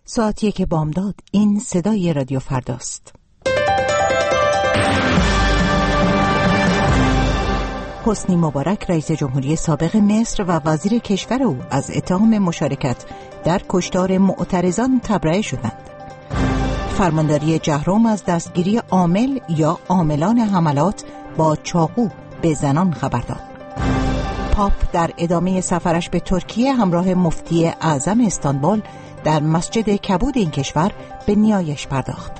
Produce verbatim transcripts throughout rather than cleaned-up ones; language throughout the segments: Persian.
ساعت یک بامداد. این صدای رادیو فرداست. حسنی مبارک رئیس جمهوری سابق مصر و وزیر کشور او از اتهام مشارکت در کشتار معترضان تبرئه شدند. فرمانداری جهرم از دستگیری عامل یا عاملان حملات با چاقو به زنان خبر داد. پاپ در ادامه سفرش به ترکیه همراه مفتی اعظم استانبول در مسجد کبود این کشور به نیایش پرداخت.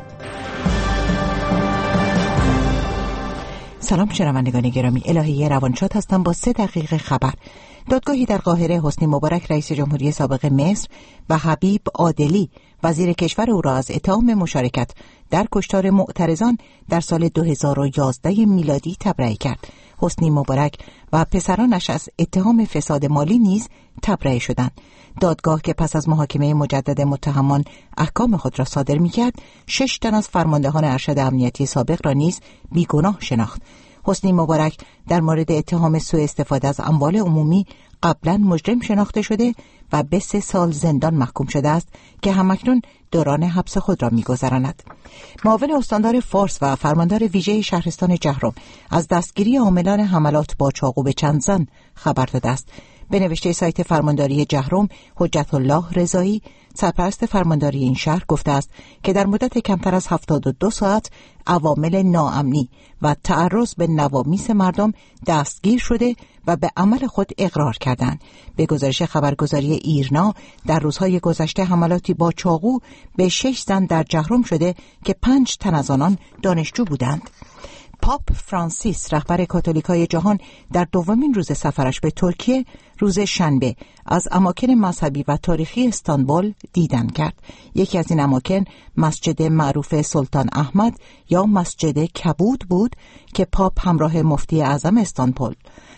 سلام شنوندگان گرامی، الهیه روانشاد هستم با سه دقیقه خبر. دادگاهی در قاهره حسنی مبارک رئیس جمهوری سابق مصر و حبیب عادلی وزیر کشور او را از اتهام مشارکت در کشتار معترضان در سال دو هزار و یازده میلادی تبرئه کرد. حسنی مبارک و پسرانش از اتهام فساد مالی نیز تبرئه شدند. دادگاه که پس از محاکمه مجدد متهمان احکام خود را صادر می‌کرد، شش تن از فرماندهان ارشد امنیتی سابق را نیز بیگناه شناخت. حسنی مبارک در مورد اتهام سوء استفاده از اموال عمومی قبلا مجرم شناخته شده و به سه سال زندان محکوم شده است که همکنون دوران حبس خود را می‌گذراند. معاون استاندار فارس و فرماندار ویژه شهرستان جهرم از دستگیری عاملان حملات با چاقو به چند زن خبر داده است. به نوشته سایت فرمانداری جهرم، حجت الله رضایی سرپرست فرمانداری این شهر گفته است که در مدت کمتر از هفتاد و دو ساعت عوامل ناامنی و تعرض به نوامیس مردم دستگیر شده و به عمل خود اقرار کردند. به گزارش خبرگزاری ایرنا در روزهای گذشته حملاتی با چاقو به شش زن در جهرم شده که پنج تن از آنان دانشجو بودند. پاپ فرانسیس رهبر کاتولیکای جهان در دومین روز سفرش به ترکیه روز شنبه از اماکن مذهبی و تاریخی استانبول دیدن کرد. یکی از این اماکن مسجد معروف سلطان احمد یا مسجد کبود بود که پاپ همراه مفتی اعظم استانبول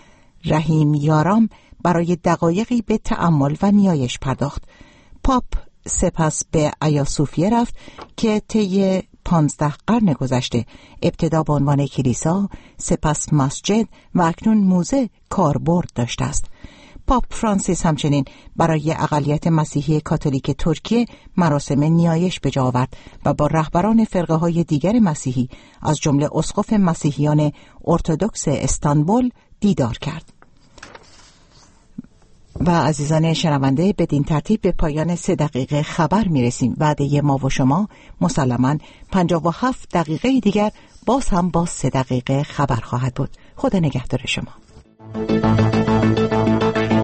رحیم یارام برای دقایقی به تأمل و نیایش پرداخت. پاپ سپس به آیا صوفیه رفت که طی پانزده قرن گذشته ابتدا به عنوان کلیسا، سپس مسجد و اکنون موزه کاربرد داشته است. پاپ فرانسیس همچنین برای اقلیت مسیحی کاتولیک ترکیه مراسم نیایش به جا آورد و با رهبران فرقه های دیگر مسیحی از جمله اسقف مسیحیان ارتدوکس استانبول دیدار کرد. و عزیزان شنونده، بدین ترتیب به پایان سه دقیقه خبر میرسیم. وعده ما و شما مسلماً پنجاه و هفت دقیقه دیگر باز هم با سه دقیقه خبر خواهد بود. خدا نگهدار شما.